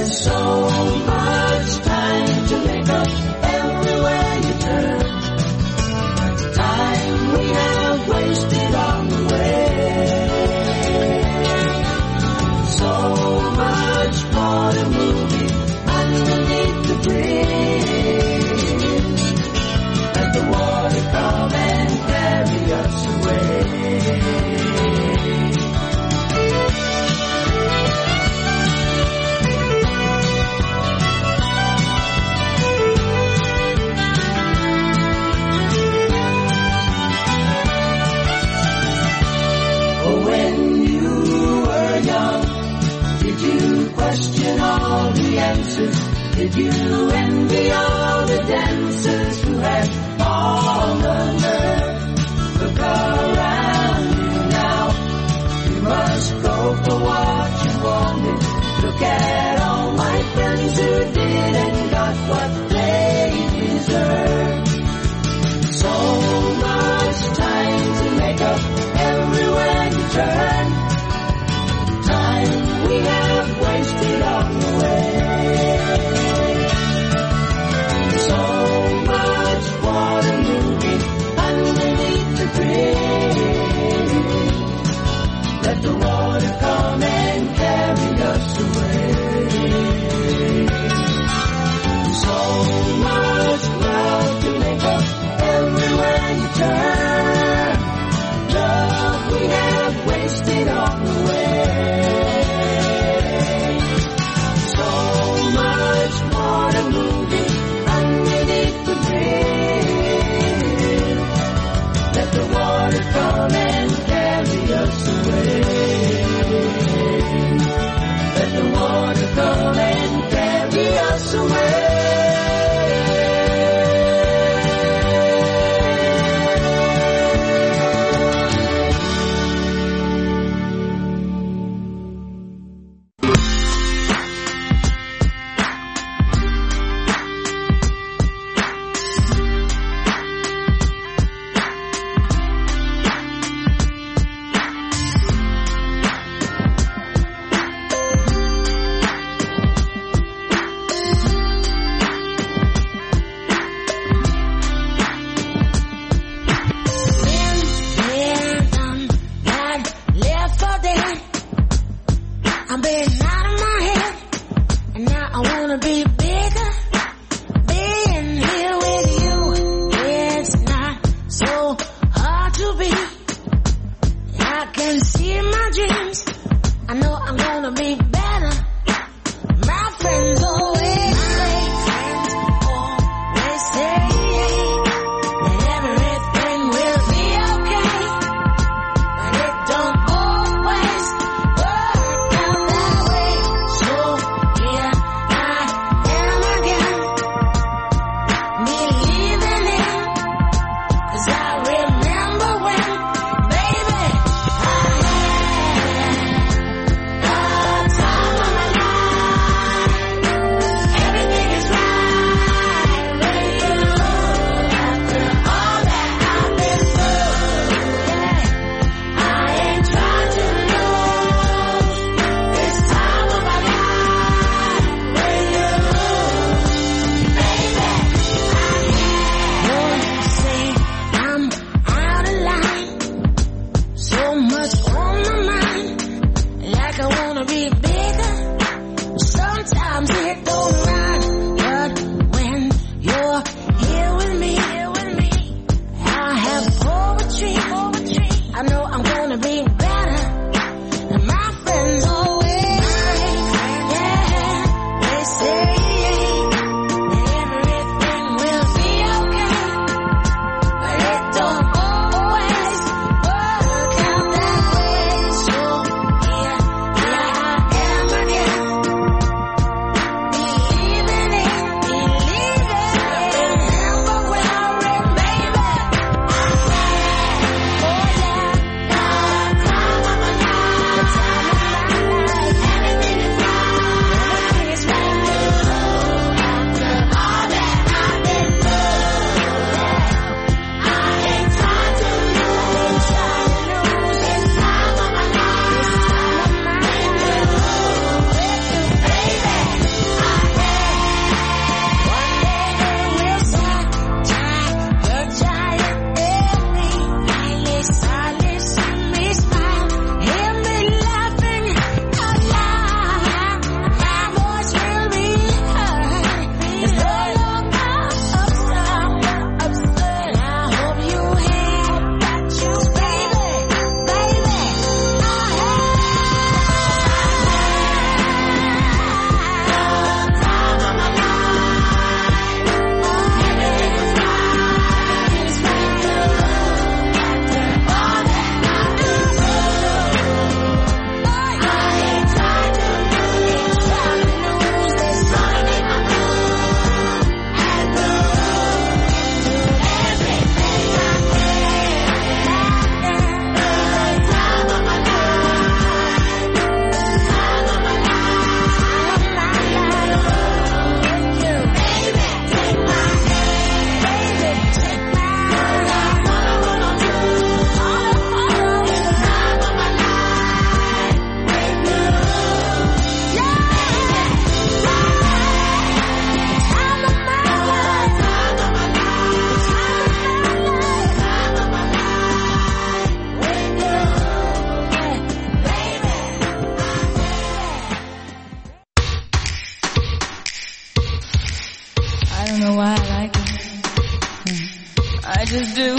Did you envy all the dancers who had all the nerve? Look around you now. You must go for what you wanted. Look at all my friends who did and got what they deserved. So much time to make up everywhere you turn. Time we have wasted on the way. So much water moving underneath the bridge. Let the water come and carry us away. So much love to make up everywhere you turn. Love we have wasted on the way. So much water moving underneath the bridge. Let the water come and carry us away. Let the water come and carry us away. why I like it. I just do.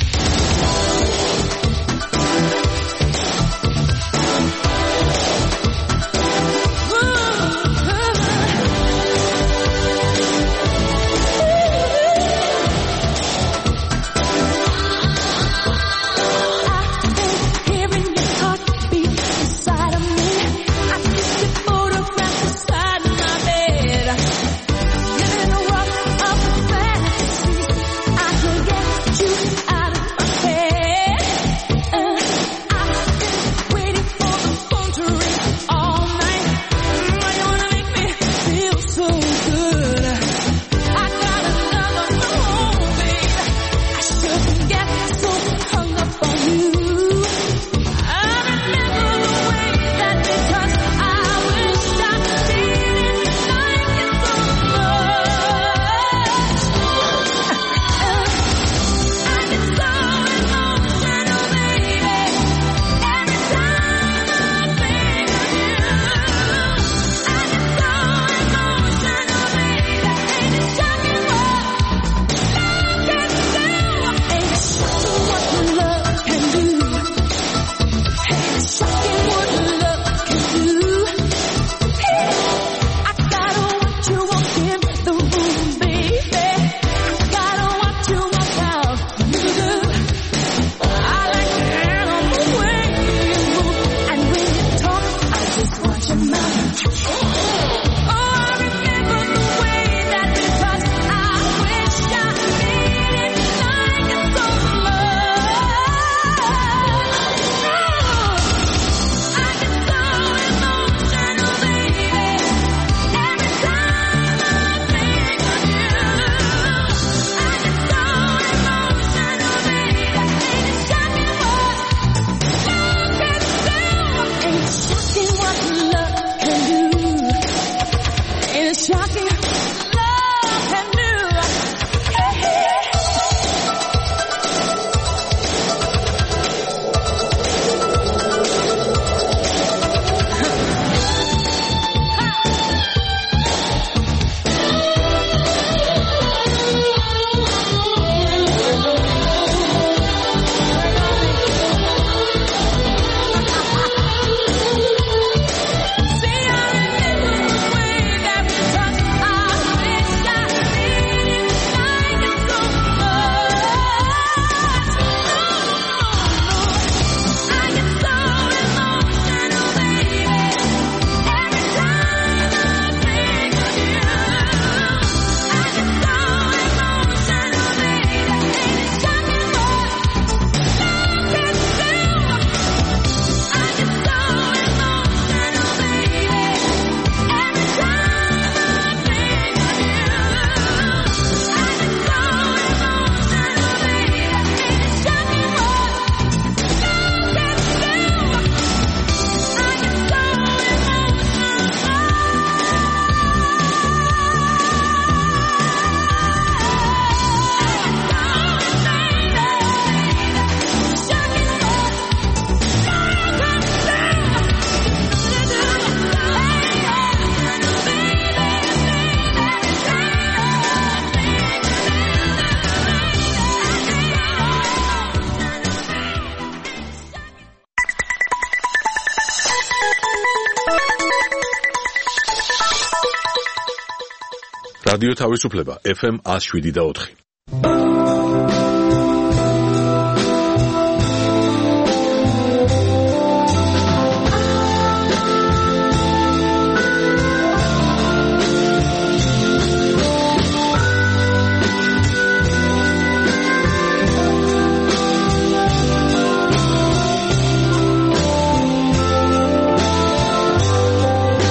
რადიო თავისუფლება FM 107.4.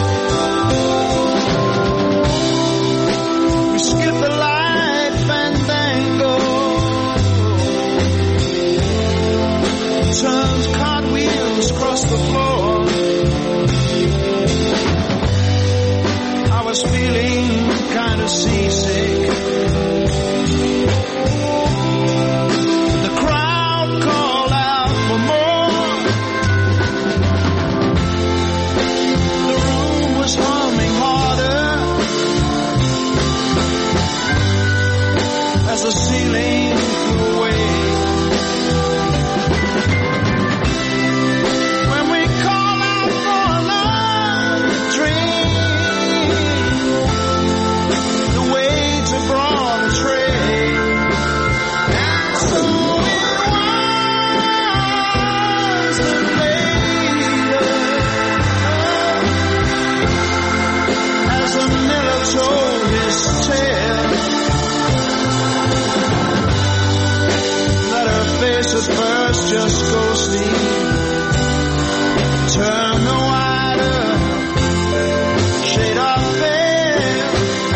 Skip the lights and just go sleep. Turn the wider shade of pale.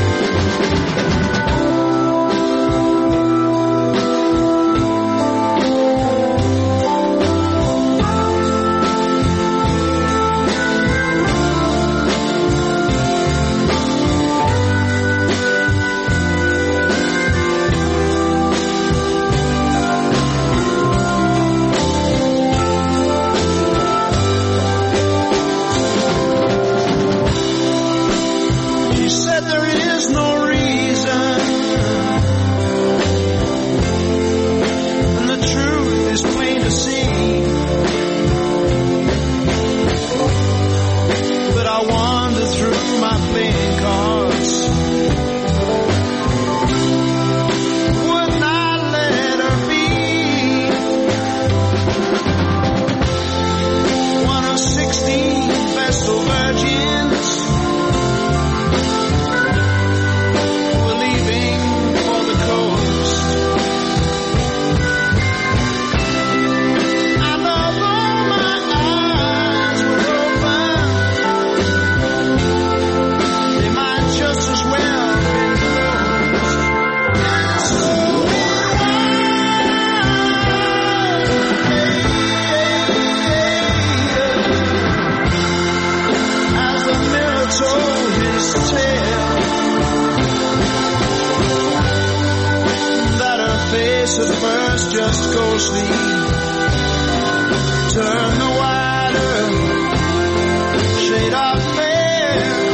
Just go sleep. Turn the wider shade of pale.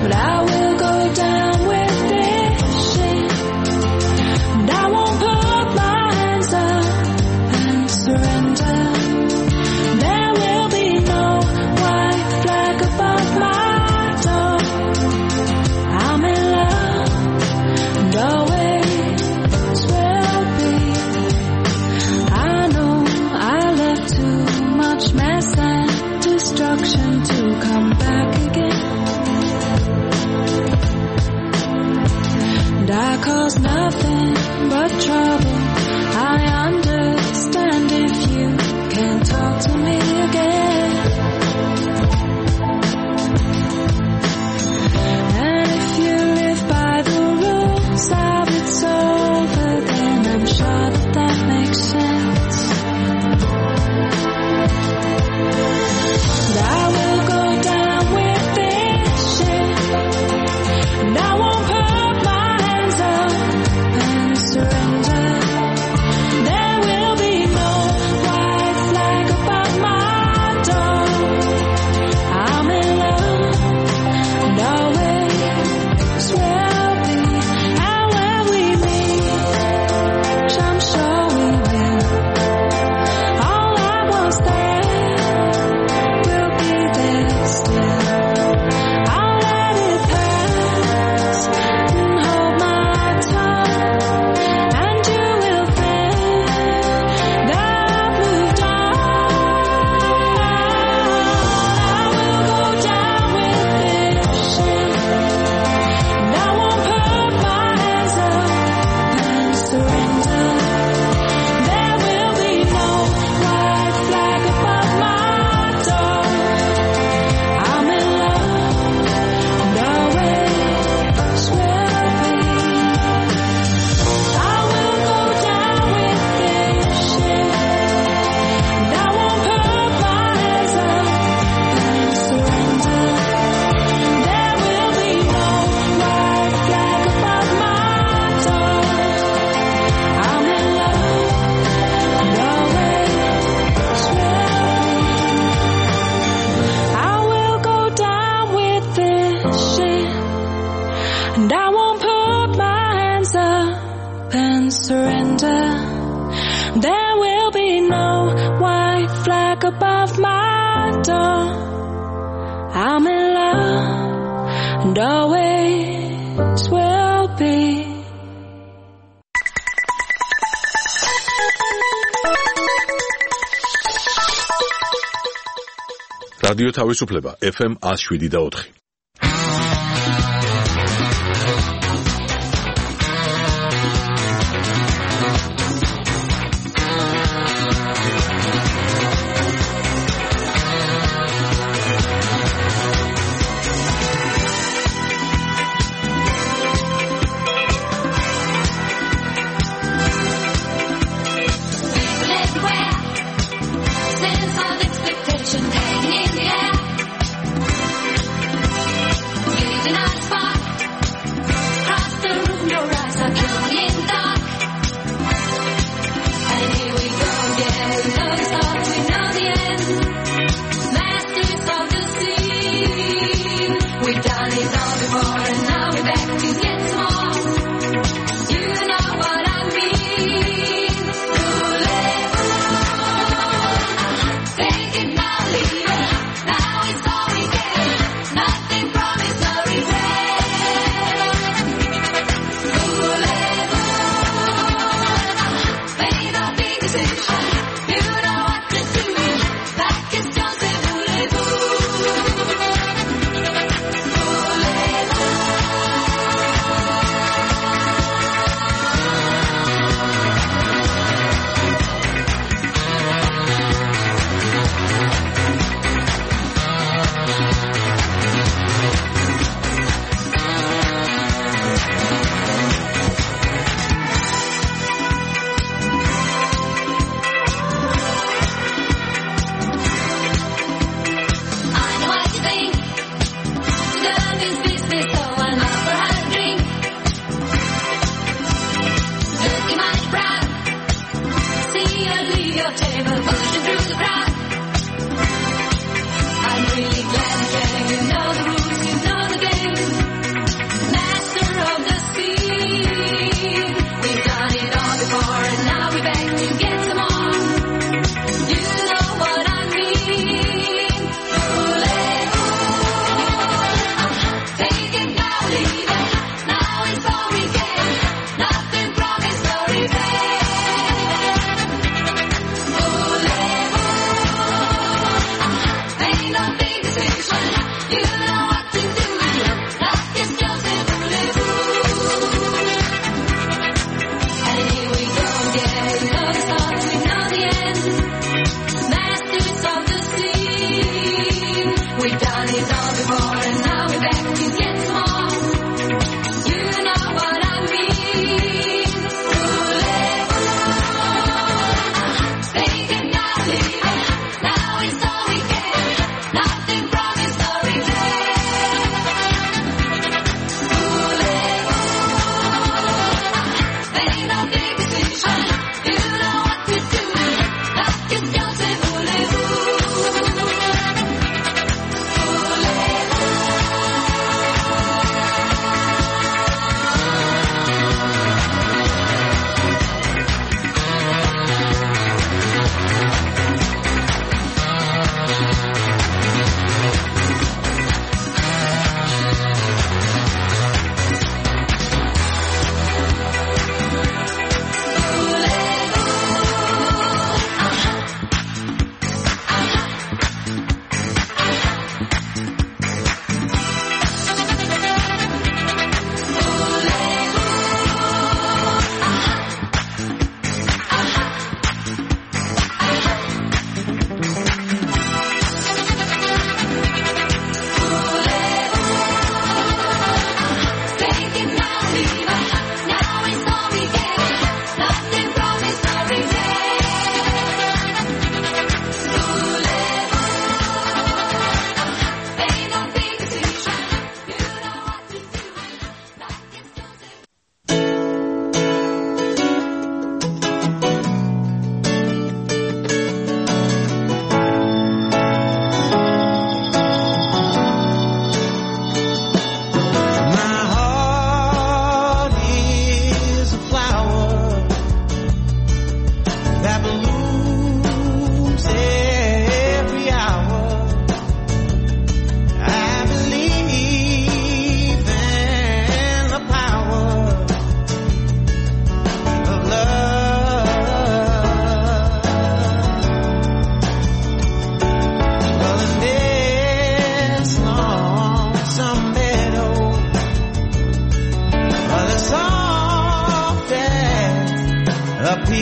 but I will go down with fishing, and I won't put my hands up and surrender. There will be no white flag above my door. I'm in love, and always will be. I know I left too much mess and destruction to come back again, and I caused nothing but trouble. I understand if you can't talk to me again, and if you live by the rules of it's over, then I'm sure that that makes sense. And I will go down with fishing, and I won't put my hands up and surrender. There will be no white flag above my door. I'm in love, and always will be. And when we meet, which I'm sure we will, all I was there will be there still. I'll let it pass and hold my tongue, and you will think that I've moved on. I will go down with fishing, and I won't put my hands up and surrender. There will be no white flag above my door. I'm in love, and always will be. I will go down with fishing, and I won't put my hands up and surrender. There will be no white flag above my door. I'm in love, and always will be. I will go down with fishing, and I won't put my hands up and surrender. There will be no white flag above my door. I'm in love, and always will be. რადიო თავისუფლება FM 107.4. Sense of expectation hanging in the air.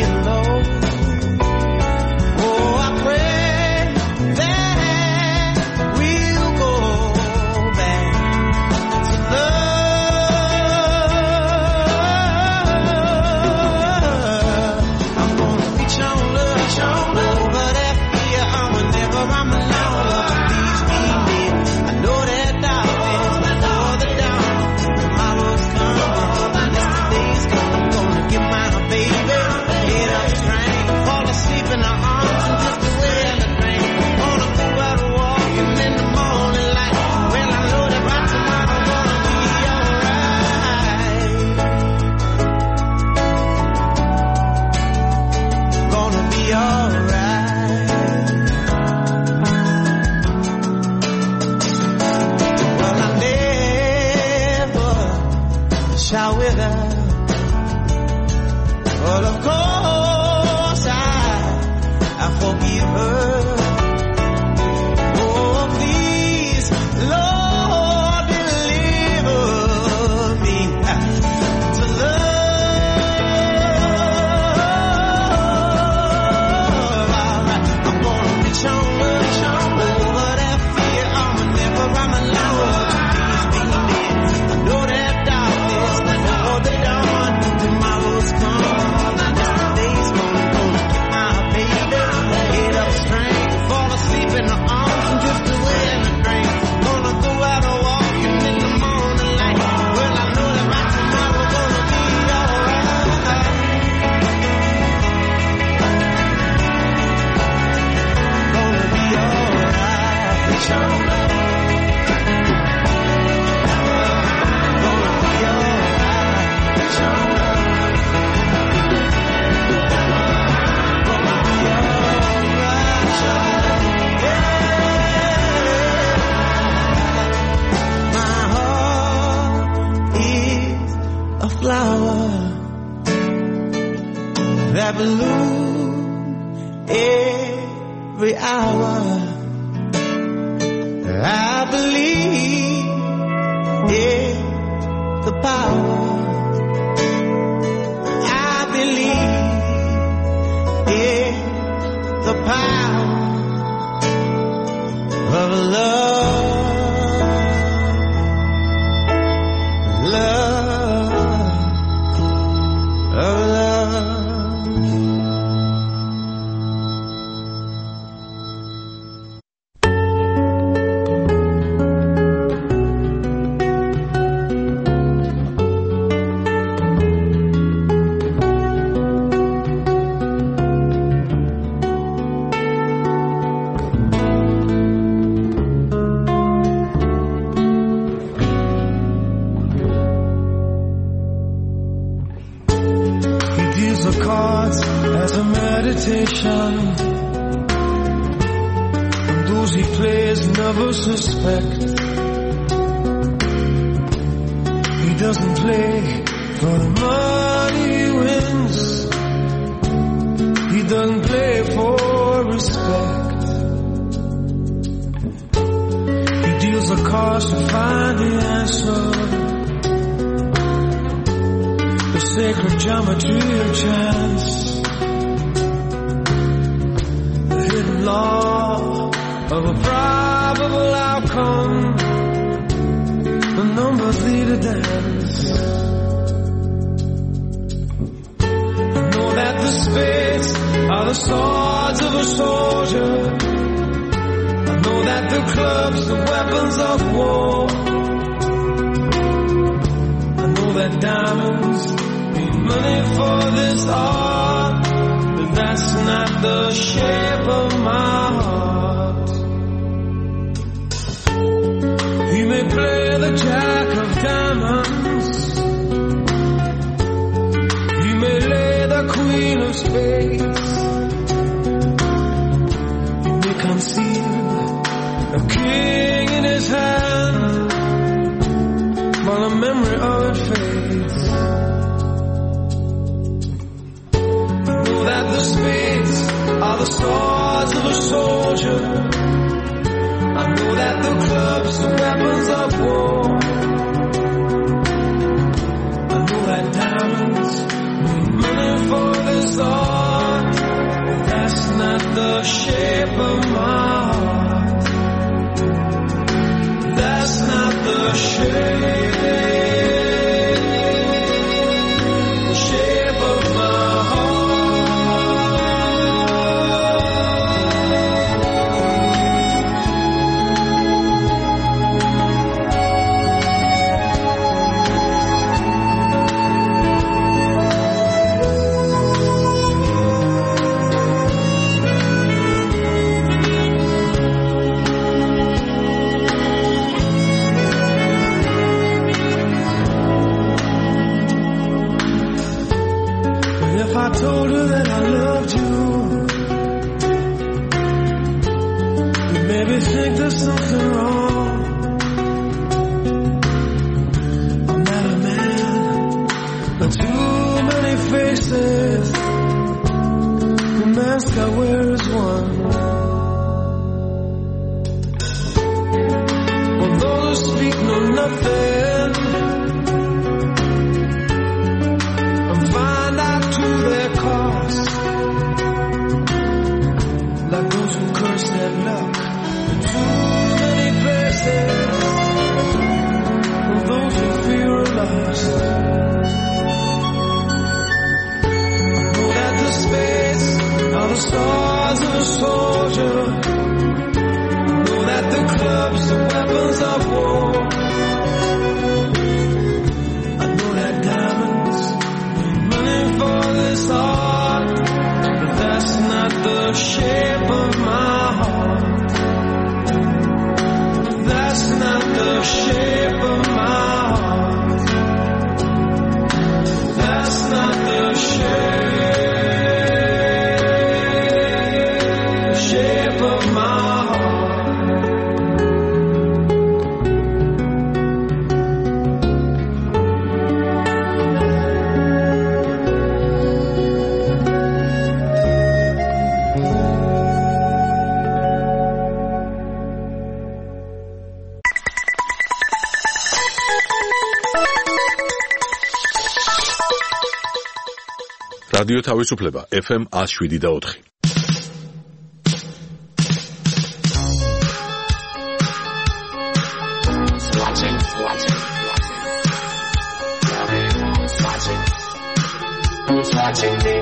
alone. Oh, I pray that we'll go back to love. I'm gonna reach on over that fear. Whenever I'm alone, please be me. I know that darkness before the dawn. Tomorrow's come, and yesterday's gone. I'm gonna get my baby, get up straight, fall asleep in her arms and just away in the rain. Gonna go out walking in the morning light. Well, I know that by tomorrow gonna be alright. Gonna be alright. Well, I never shall wither. Well, of course I forgive her. Oh, please, Lord, deliver me to love. I'm gonna reach on over that fear. Whenever I'm alone, please be near. I know that darkness before the dawn. Tomorrow's come, and yesterday's gone. Gonna get my baby, get up straight, fall asleep in her arms and drift away in the drain. Gonna go out walking in the morning light. Well, I know that by tomorrow gonna be alright. Gonna be alright. Gonna be alright. My heart is a flower that blooms every hour. I believe in the power. I believe in the power of love. As a meditation, and those he plays never suspect. He doesn't play for the money he wins. He doesn't play for respect. He deals the cards to find the answer. The sacred geometry of chance. Law of a probable outcome. The numbers lead a dance. I know that the spades are the swords of a soldier. I know that the clubs are weapons of war. I know that diamonds need money for this art. That's not the shape of my heart. He may play the jack of diamonds. He may lay the queen of spades. He may conceal a king in his hand while the memory of it fades. That the spades are the swords of a soldier. I know that the clubs are weapons of war. I know that diamonds need money for this art. faces, the mask I wear is one. For those who speak know nothing and find out to their cost, like those who curse their luck in too many places, or those who fear a loss. Are the stars of a soldier. Know that the clubs are weapons of war. I know that diamonds need money for this art, but that's not the shape of my heart. That's not the shape of my heart. That's not the shape. რადიო თავისუფლება FM 107.4. Watching me.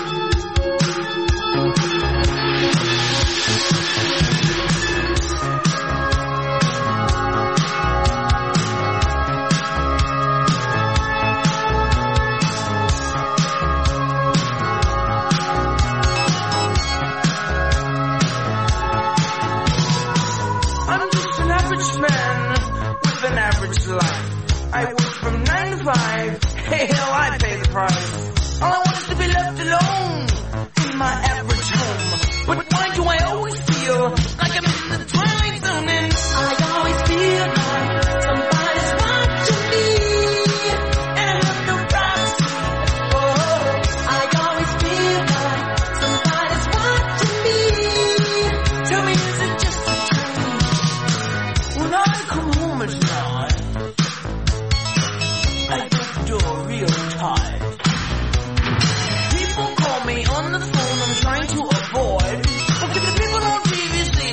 I'm just an average man with an average life. I work from 9 to 5. Hey, hell, I pay the price. All I want is to be left alone in my average home. But why do I always feel like I'm in the twilight zone? And I always feel like somebody's watching me, and I have no privacy. Oh, I always feel like somebody's watching me. Tell me, is it just a dream? When I come home at night, I get the door real tight. On the phone I'm trying to avoid, but the people on TV say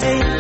Hey,